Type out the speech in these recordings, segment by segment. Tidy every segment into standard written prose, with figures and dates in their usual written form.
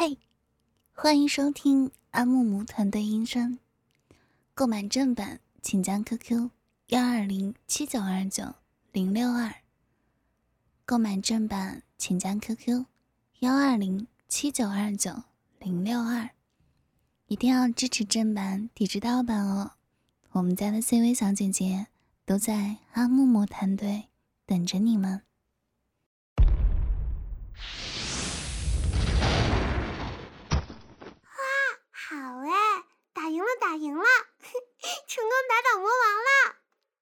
嘿，欢迎收听阿木木团队音声。购买正版请加 QQ1207929-062。购买正版请加 QQ1207929-062。一定要支持正版，抵制盗版哦！我们家的 CV 小姐姐都在阿木木团队等着你们。 好哎，打赢了，打赢了，成功打倒魔王了！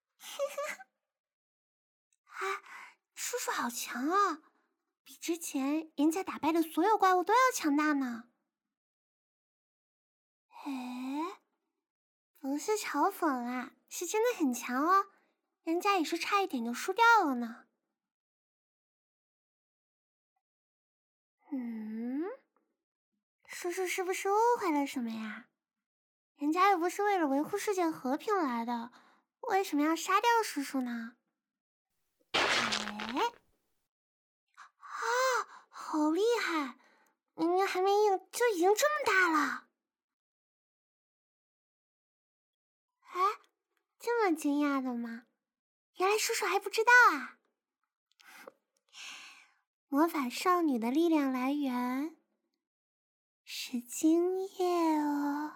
啊，叔叔好强啊，比之前人家打败的所有怪物都要强大呢。哎，不是嘲讽啊，是真的很强哦，人家也是差一点就输掉了呢。叔叔是不是误会了什么呀？人家又不是为了维护世界和平来的，为什么要杀掉叔叔呢？哎，好厉害！明明还没硬就已经这么大了。哎，这么惊讶的吗？原来叔叔还不知道啊！魔法少女的力量来源是精液哦。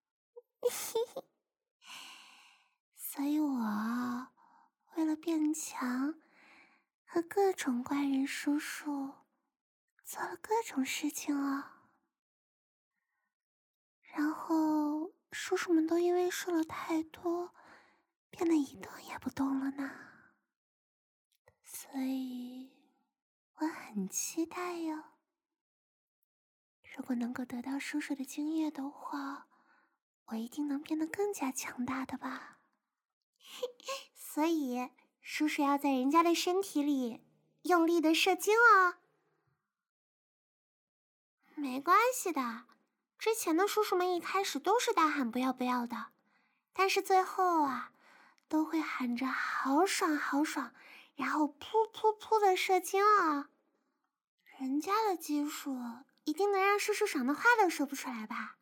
所以我为了变强，和各种怪人叔叔做了各种事情哦。然后叔叔们都因为瘦了太多，变得一动也不动了呢。所以我很期待哟。如果能够得到叔叔的精液的话，我一定能变得更加强大的吧。所以叔叔要在人家的身体里用力的射精哦。没关系的，之前的叔叔们一开始都是大喊不要不要的，但是最后啊，都会喊着好爽好爽，然后噗噗噗的射精啊。人家的技术一定能让叔叔爽的话都说不出来吧。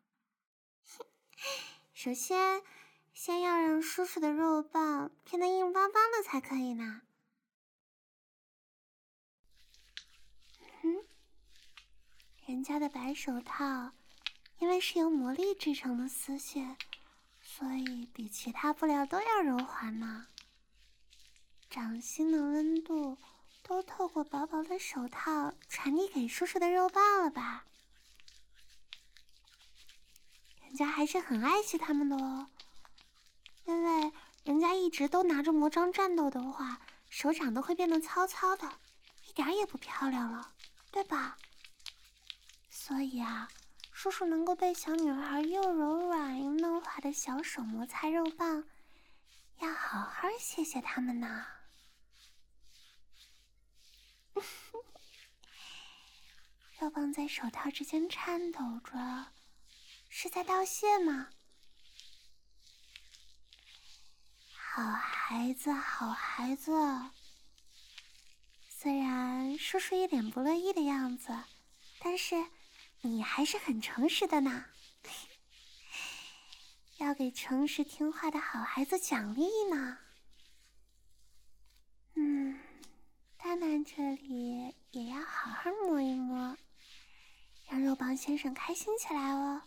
首先要让叔叔的肉棒变得硬邦邦的才可以呢。人家的白手套因为是由魔力制成的丝线，所以比其他布料都要柔滑呢。掌心的温度都透过薄薄的手套传递给叔叔的肉棒了吧？人家还是很爱惜他们的哦，因为人家一直都拿着魔杖战斗的话，手掌都会变得糙糙的，一点也不漂亮了，对吧？所以啊，叔叔能够被小女孩又柔软又嫩滑的小手摩擦肉棒，要好好谢谢他们呢。肉棒在手套之间颤抖着，是在道谢吗？好孩子，好孩子。虽然叔叔一脸不乐意的样子，但是你还是很诚实的呢。要给诚实听话的好孩子奖励呢。蛋蛋这里也要好好摸一摸，让肉棒先生开心起来哦。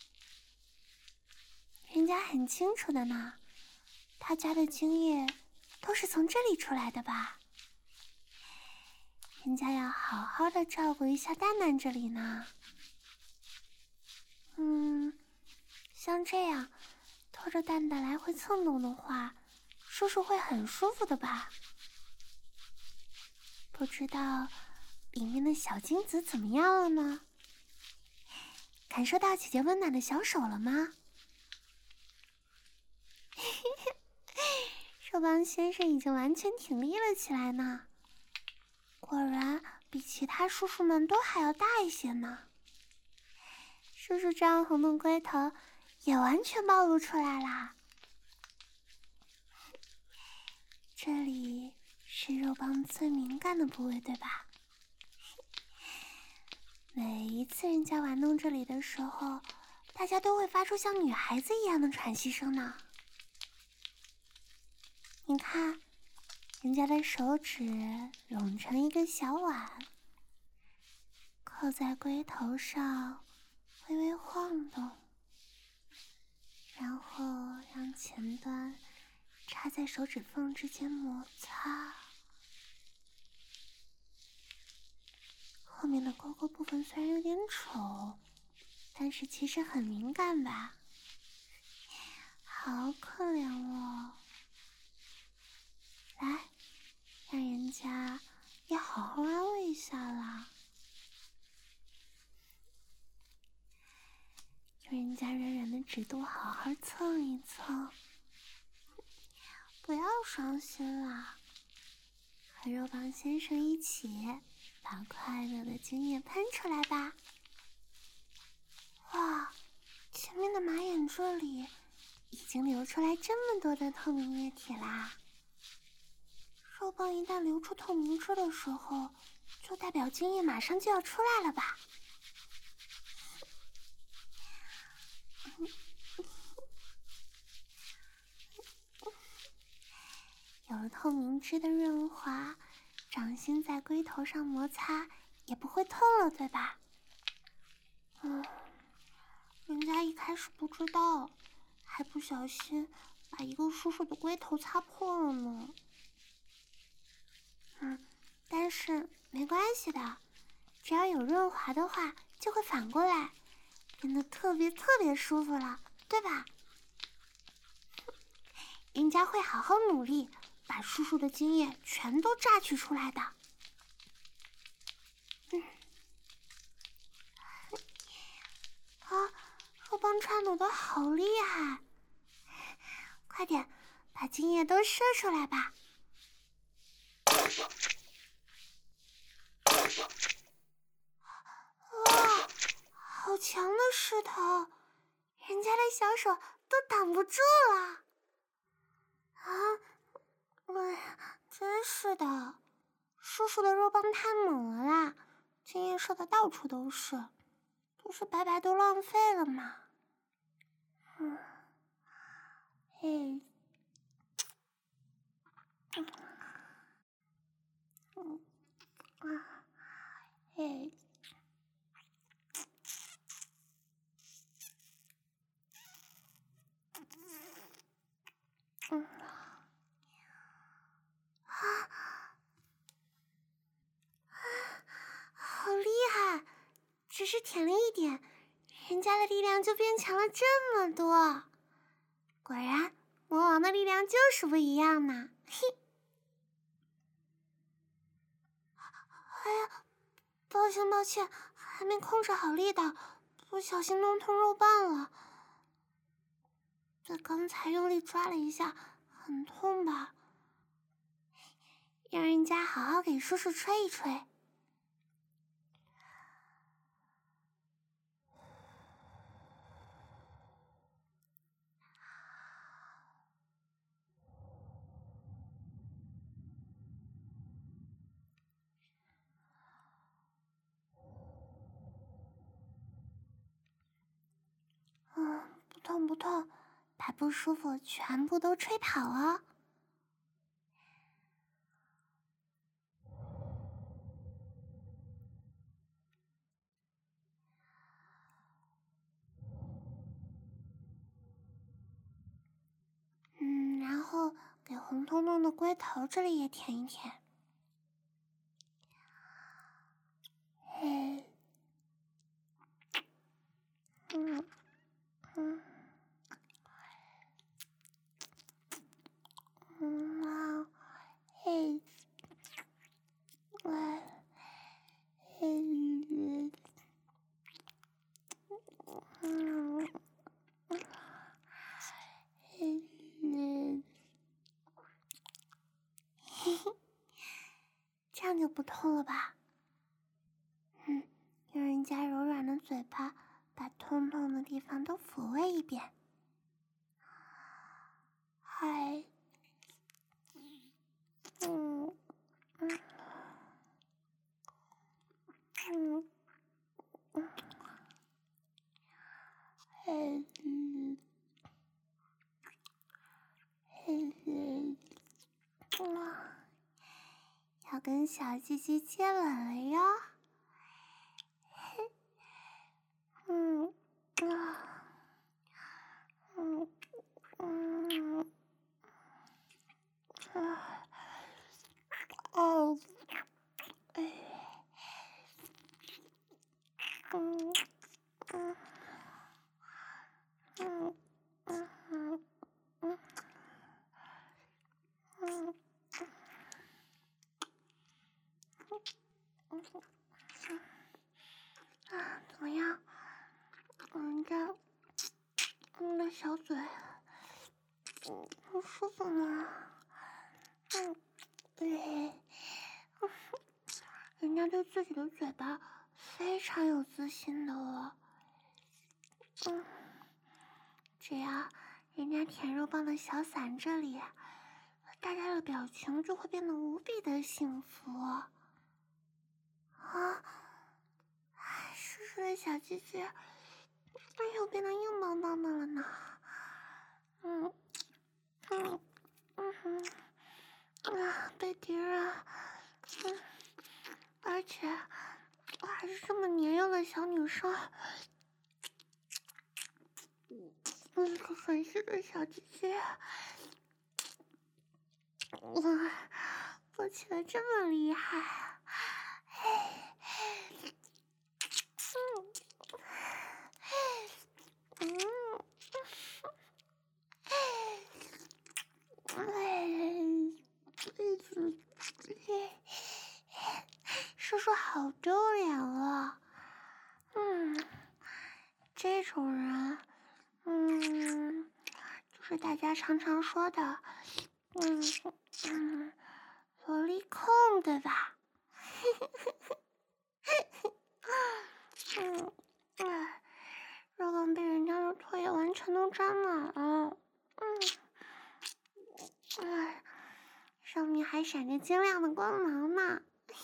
人家很清楚的呢，他家的精液都是从这里出来的吧？人家要好好的照顾一下蛋蛋这里呢。像这样拖着蛋蛋来回蹭动的话，叔叔会很舒服的吧？不知道里面的小精子怎么样了呢？感受到姐姐温暖的小手了吗？肉棒先生已经完全挺立了起来呢，果然比其他叔叔们都还要大一些呢。叔叔这样红的龟头也完全暴露出来啦。这里是肉棒最敏感的部位，对吧？ 每一次人家玩弄这里的时候，大家都会发出像女孩子一样的喘息声呢。你看，人家的手指拢成一个小碗，扣在龟头上，微微晃动，然后让前端插在手指缝之间摩擦。后面的勾勾部分虽然有点丑，但是其实很敏感吧？好可怜哦！来，让人家也好好安慰一下啦。用人家软软的指肚好好蹭一蹭，不要伤心啦，和肉棒先生一起把快乐的精液喷出来吧。哇，前面的马眼这里已经流出来这么多的透明液体啦。肉棒一旦流出透明汁的时候，就代表精液马上就要出来了吧。有了透明汁的润滑，掌心在龟头上摩擦也不会痛了，对吧？人家一开始不知道，还不小心把一个叔叔的龟头擦破了呢。但是没关系的，只要有润滑的话，就会反过来变得特别舒服了，对吧？人家会好好努力，把叔叔的精液全都榨取出来的。肉棒颤抖的好厉害，快点把精液都射出来吧。哇，好强的势头，人家的小手都挡不住了。真是的，叔叔的肉棒太猛了啦，精液射的到处都是，不是白白都浪费了吗？好厉害！只是舔了一点，人家的力量就变强了这么多。果然，魔王的力量就是不一样呢。嘿，哎呀，抱歉，还没控制好力道，不小心弄痛肉棒了。这刚才用力抓了一下，很痛吧？让人家好好给叔叔吹一吹。不痛，把不舒服全部都吹跑哦。然后给红彤彤的龟头这里也舔一舔。这样就不痛了吧？用人家柔软的嘴巴把痛痛的地方都抚慰一遍。嗨， 要跟小鸡鸡接吻了哟。怎么样？人家你的小嘴，舒服吗？人家对自己的嘴巴非常有自信的哦。只要人家舔肉棒的小伞这里，大家的表情就会变得无比的幸福。湿湿的小鸡鸡又变得硬邦邦的了呢。被敌人，而且我还是这么年幼的小女生，那个粉细的小鸡鸡，勃起的这么厉害。叔叔好丢脸啊！这种人，就是大家常常说的，萝莉控，对吧？肉棒被人家的唾液完全都沾满了，上面还闪着晶亮的光芒呢。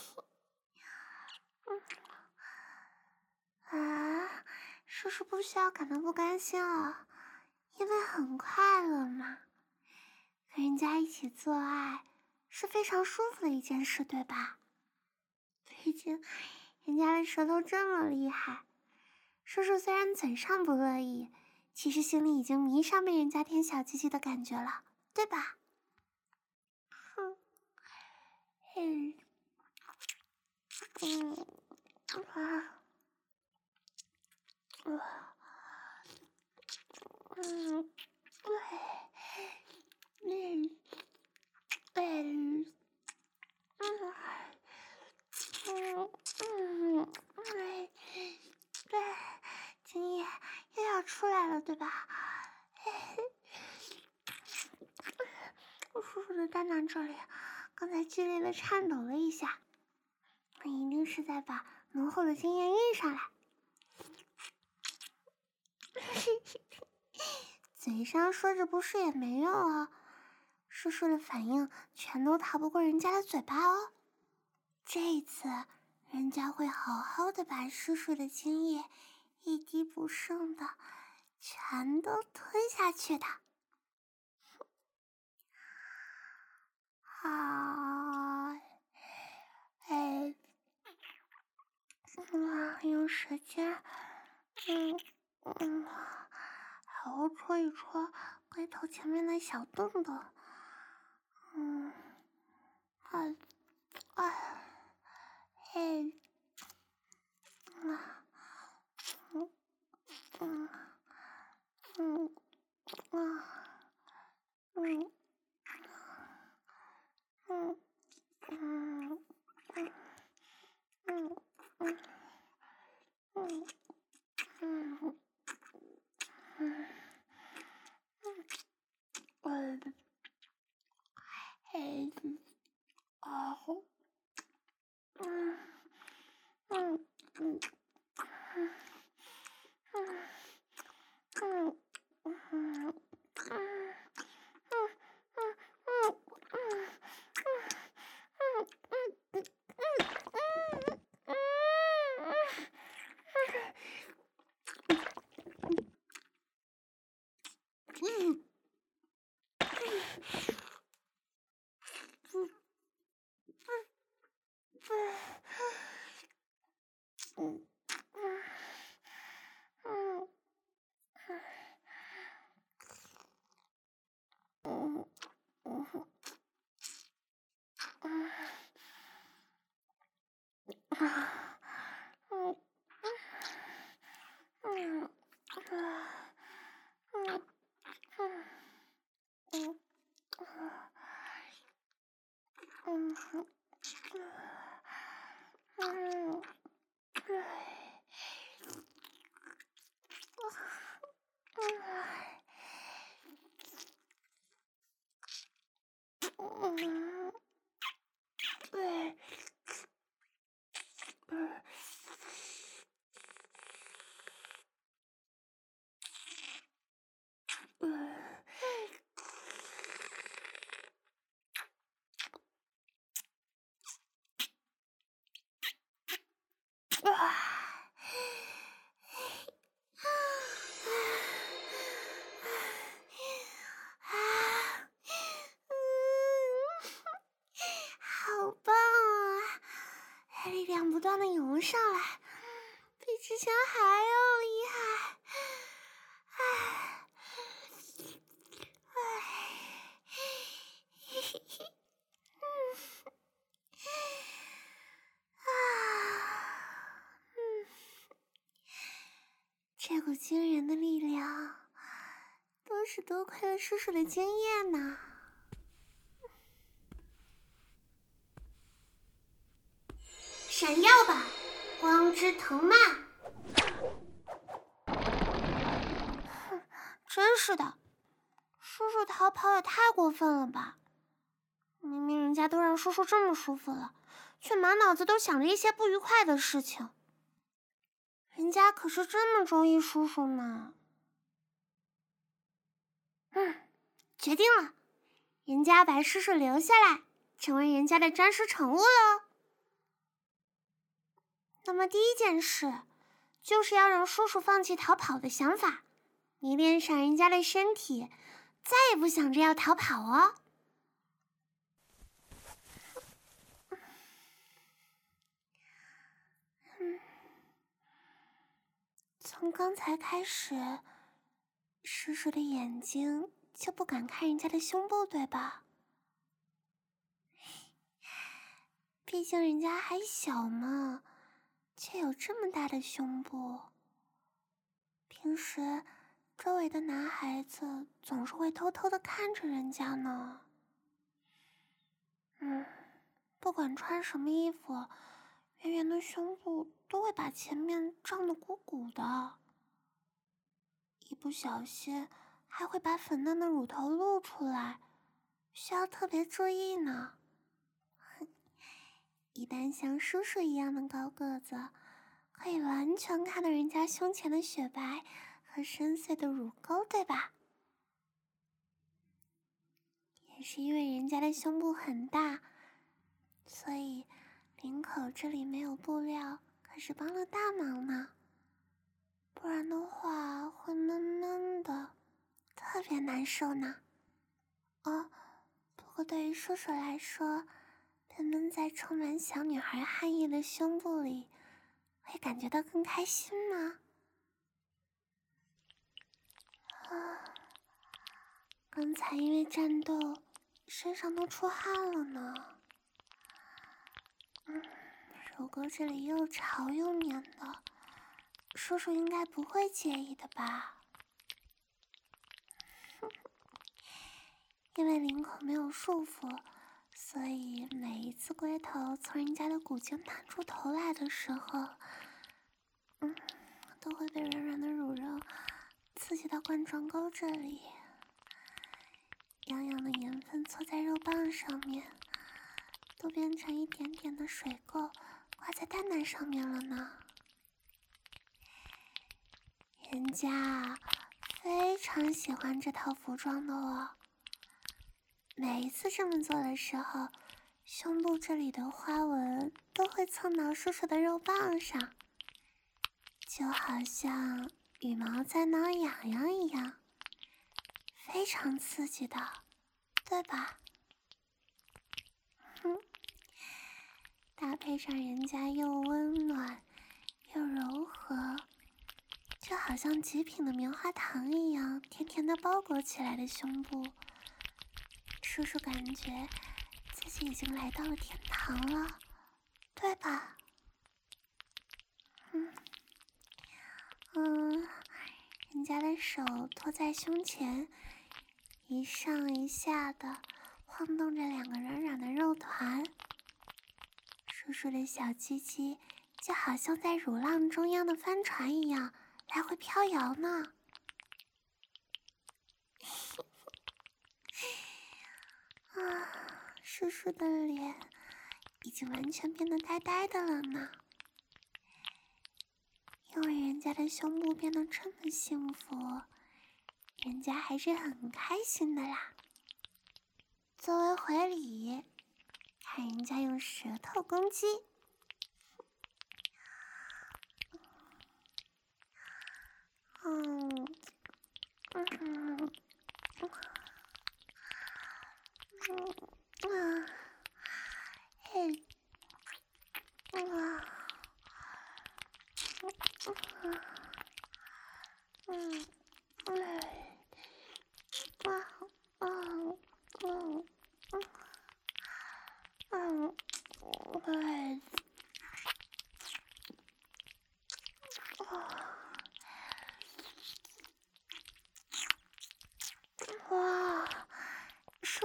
叔叔不需要感到不甘心了，因为很快乐嘛。跟人家一起做爱是非常舒服的一件事，对吧？毕竟人家的舌头这么厉害，叔叔虽然嘴上不乐意，其实心里已经迷上被人家舔小鸡鸡的感觉了，对吧？精液又要出来了，对吧？我叔叔的蛋蛋这里刚才剧烈的颤抖了一下，那一定是在把浓厚的精液运上来。嘴上说着不是也没用啊，叔叔的反应全都逃不过人家的嘴巴哦。这一次人家会好好的把叔叔的精液一滴不剩的全都吞下去的。用舌尖好好戳一戳龟头前面的小洞洞。 萌上来，比之前还要厉害。这股惊人的力量，都是多亏了叔叔的经验呢。闪耀吧，光之藤蔓！真是的，叔叔逃跑也太过分了吧！明明人家都让叔叔这么舒服了，却满脑子都想着一些不愉快的事情。人家可是这么中意叔叔呢。决定了，人家把叔叔留下来，成为人家的专属宠物喽。那么第一件事，就是要让叔叔放弃逃跑的想法，迷恋上人家的身体，再也不想着要逃跑哦。从刚才开始，叔叔的眼睛就不敢看人家的胸部，对吧？毕竟人家还小嘛，却有这么大的胸部。平时周围的男孩子总是会偷偷的看着人家呢。不管穿什么衣服，圆圆的胸部都会把前面胀得鼓鼓的，一不小心还会把粉嫩的乳头露出来，需要特别注意呢。一旦像叔叔一样的高个子，可以完全看到人家胸前的雪白和深邃的乳沟，对吧？也是因为人家的胸部很大，所以领口这里没有布料，可是帮了大忙呢。不然的话会闷闷的，特别难受呢。不过对于叔叔来说，被闷在充满小女孩汗液的胸部里，会感觉到更开心吗？刚才因为战斗，身上都出汗了呢。乳沟这里又潮又绵的，叔叔应该不会介意的吧？因为领口没有束缚，所以每一次龟头从人家的骨间探出头来的时候，都会被软软的乳肉刺激到冠状沟这里，痒痒的盐分搓在肉棒上面，都变成一点点的水垢挂在蛋蛋上面了呢。人家非常喜欢这套服装的哦。每一次这么做的时候，胸部这里的花纹都会蹭到叔叔的肉棒上，就好像羽毛在挠痒痒一样，非常刺激的，对吧？搭配上人家又温暖又柔和，就好像极品的棉花糖一样甜甜的包裹起来的胸部，叔叔感觉自己已经来到了天堂了，对吧？人家的手托在胸前，一上一下的晃动着两个软软的肉团，叔叔的小鸡鸡就好像在乳浪中央的帆船一样来回飘摇呢。叔叔的脸已经完全变得呆呆的了呢。因为人家的胸部变得这么幸福，人家还是很开心的啦。作为回礼，看人家用舌头攻击。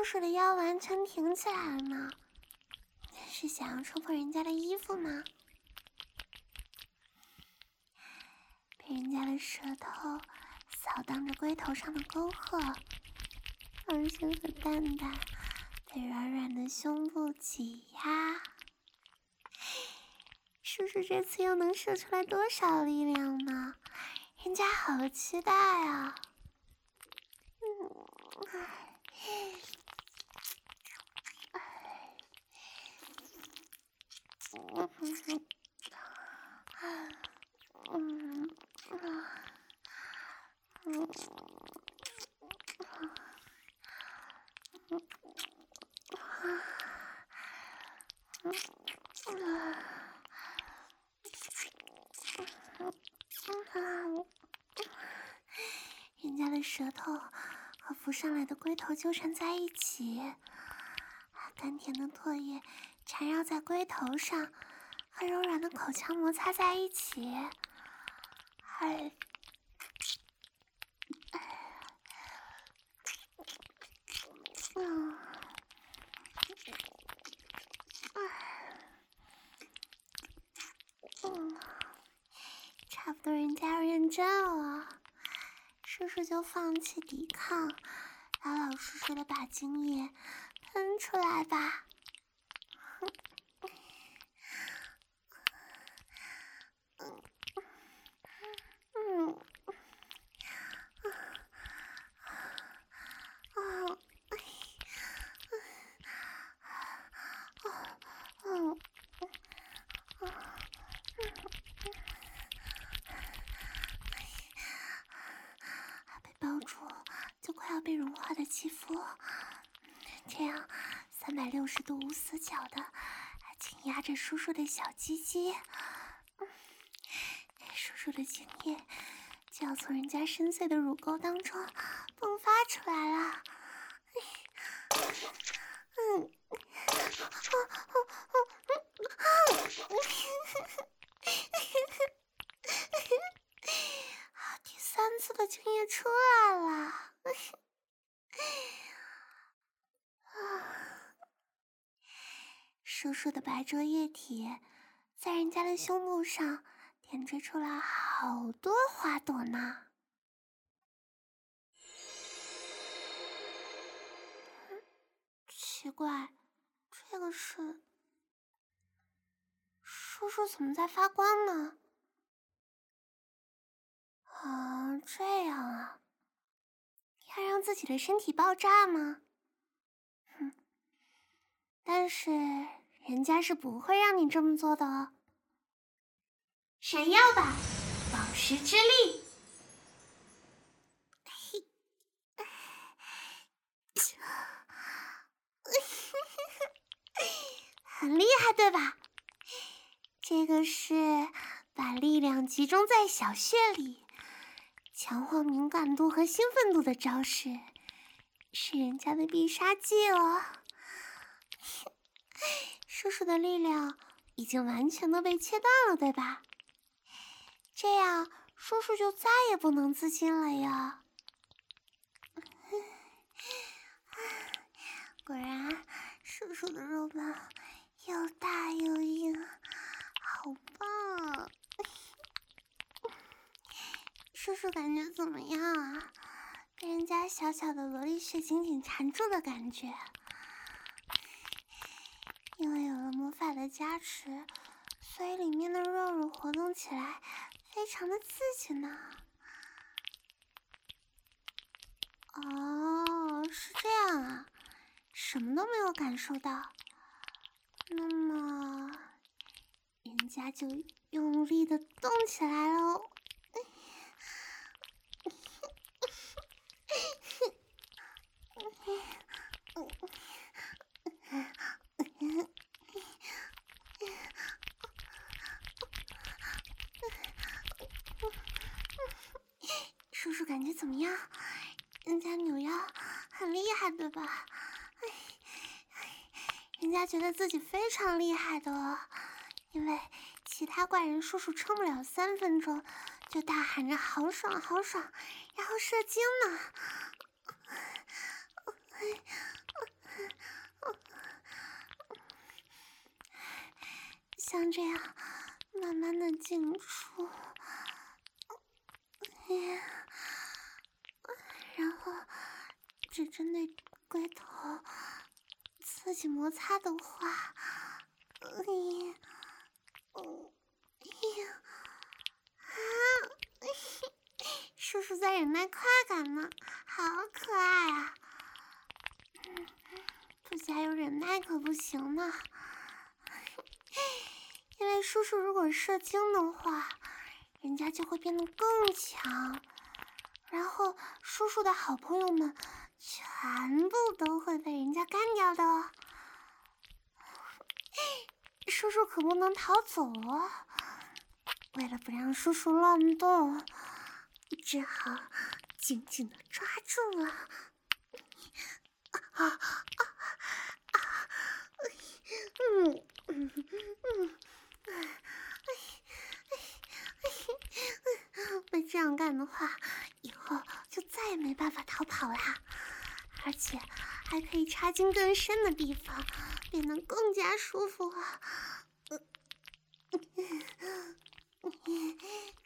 叔的腰完全挺起来了呢，是想要戳破人家的衣服吗？被人家的舌头扫荡着龟头上的沟壑，芳心和蛋蛋被软软的胸部挤压。叔叔这次又能射出来多少力量呢？人家好期待啊！人家的舌头和浮上来的龟头纠缠在一起，甘甜的唾液缠绕在龟头上，和柔软的口腔摩擦在一起。差不多人家要认真了，叔叔就放弃抵抗，老老实实的把精液喷出来吧。被抱住就快要被融化的肌肤，这样360度无死角的紧压着叔叔的小鸡鸡，叔叔的精液就要从人家深邃的乳沟当中迸发出来了。第3次的精液出来了。叔叔的白灼液体在人家的胸部上点缀出了好多花朵呢。奇怪，这个是……叔叔怎么在发光呢？这样啊，要让自己的身体爆炸吗？但是人家是不会让你这么做的哦。闪耀吧，宝石之力！很厉害，对吧？这个是把力量集中在小穴里，强化敏感度和兴奋度的招式，是人家的必杀技哦。叔叔的力量已经完全的被切断了，对吧？这样叔叔就再也不能自禁了呀。果然，叔叔的肉棒又大又硬，好棒啊！叔叔感觉怎么样啊？被人家小小的萝莉穴紧紧缠住的感觉。因为有了魔法的加持，所以里面的肉肉活动起来非常的刺激呢。哦，是这样啊，什么都没有感受到。那么，人家就用力的动起来喽。叔叔感觉怎么样？人家扭腰很厉害，对吧？人家觉得自己非常厉害的哦，因为其他怪人叔叔撑不了3分钟，就大喊着好爽好爽，然后射精呢。 像这样慢慢的进出，然后只针对龟头自己摩擦的话，叔叔在忍耐快感呢，好可爱啊！不加有忍耐可不行呢，因为叔叔如果射精的话，人家就会变得更强，然后叔叔的好朋友们全部都会被人家干掉的哦。叔叔可不能逃走哦，为了不让叔叔乱动，只好紧紧的抓住了。被这样干的话，以后就再也没办法逃跑啦，而且还可以插进更深的地方，变得更加舒服啊！